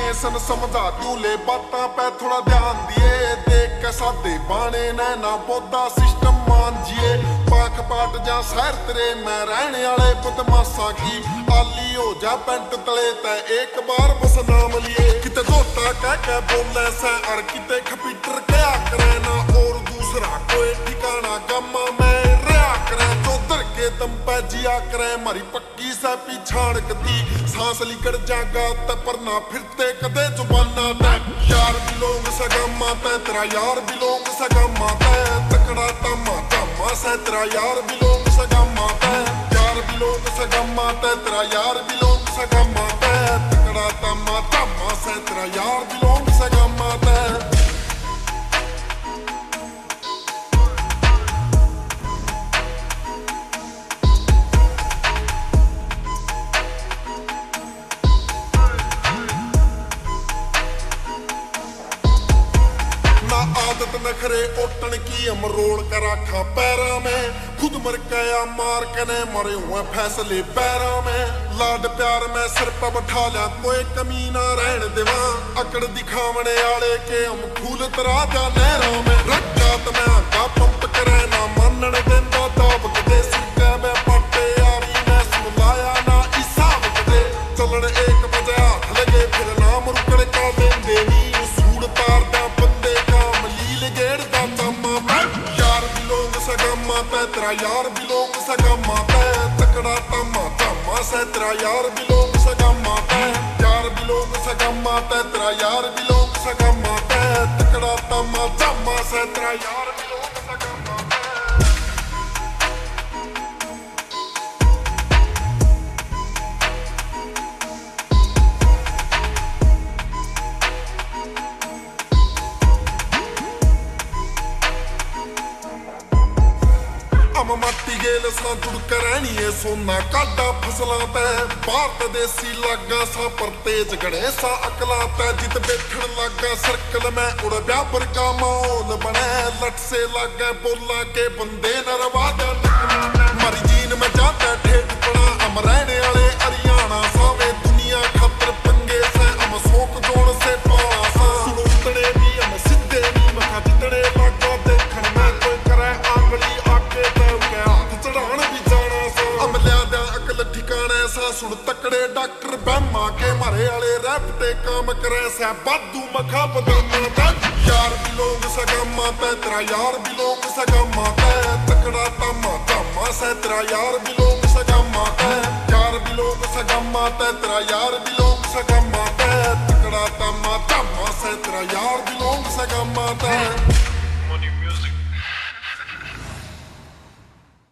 सन समझा झूले बातां पे थोड़ा ध्यान दिए देख के सादे बाने नैना पौधा सिस्टम मान जिए पाख पाट जा शहर तेरे मैं रहने वाले बदमाशा की आली हो जा पेंट तले तै एक बार बस नाम लिए किते धोता कह के बोले सै और किते खपीटर क्या करे ना और दूसरा कोई ठिकाना गमा मैं रहा करे चौधर के दम पे जिया करे मारी पक्की सा पिछाड़ कती सांस लिकड़ जागा ते पर ना फिरते कदे जुबाना ते यार बिलोंग सगमा ते तेरा यार बिलोंग सगमा ते तकड़ा तमा तमा से तेरा यार बिलोंग सगमा ते यार बिलोंग सगमा ते तेरा यार बिलोंग सगमा ते तकड़ा तमा तमा से तेरा यार बिलोंग सगमा ते आदत नखरे ओटन की अमरोड़ कर रखा पैरा में खुद मर गया मार के ने मरे हुए फैसले पैरा में लाड प्यार में सिर पर बैठा लिया कोई कमी ना रहने देवा अकड़ दिखावने आले के हम फूल तरा जा नहरों में रखा तो मैं आका पंप करे ना मानने देंदा दाब कदे सिक्का में पाटे यारी मैं सुलाया ना हिसाब कदे चलन 1 बजे हाथ लगे फिर नाम रुकड़ का देंदे नी सूड़ तार दा बंदे तेरा यार बिलोंग सगमा ते तकड़ा तमा तमा से तेरा यार बिलोंग सगमा ते यार बिलोंग सगमा ते तेरा यार बिलोंग सगमा ते तकड़ा तमा तमा से तेरा यार बिलोंग सगमा मत्ती गेल सा जुड़ रहनी है सोना काटा फसला तै भारत देसी लागा सा पर तेज गणे सा अकला तै जित बैठन लागा सर्कल में उड़ व्यापर का माहौल बने लट से लागे बोला के बंदे न रवा दे मरी जीन में जाता ठेठ पड़ा हम रहने वाले हरियाणा सावे दुनिया खातर पंगे से हम सोक जोड़ से पाला सा सुनोतने भी हम सिद्धे भी मखा जितने लागा देखन में कोई करे आंगली आके सुन तकड़े डॉक्टर बहमा के मारे वाले रैपटे काम करे सै बादू मखा बदमा यार बिलोंग सगमा ते तेरा यार बिलोंग सगमा ते तकड़ा तमा तमा से तेरा यार बिलोंग सगमा ते यार बिलोंग सगमा ते तेरा यार